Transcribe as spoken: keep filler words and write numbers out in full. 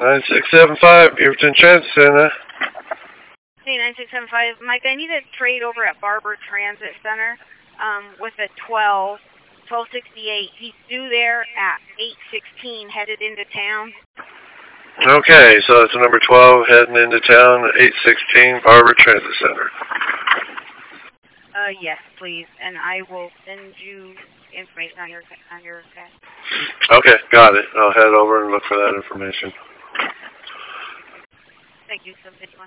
nine six seven five, Beaverton Transit Center. Hey, nine six seven five. Mike, I need a trade over at Barber Transit Center um, with a twelve, twelve sixty-eight. He's due there at eight sixteen, headed into town. Okay, so that's number twelve, heading into town, eight sixteen, Barber Transit Center. Uh, yes, please, and I will send you information on your on your fax. Okay, got it. I'll head over and look for that information. Thank you so much.